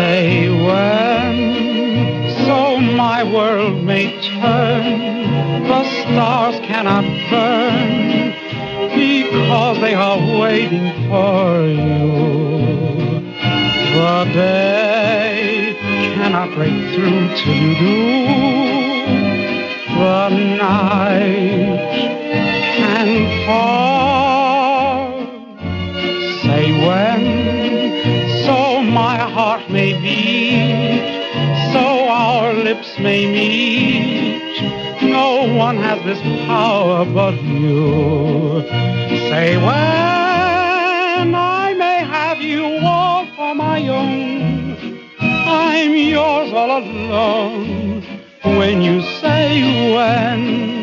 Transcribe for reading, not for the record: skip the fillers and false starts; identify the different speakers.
Speaker 1: Say when, so my world may turn, the stars cannot burn, because they are waiting for you. The day cannot break through till you do. The night can fall. Say when, so my heart may beat, so our lips may meet. No one has this power but you. Say when I may have you all for my own, I'm yours all alone. When you say when,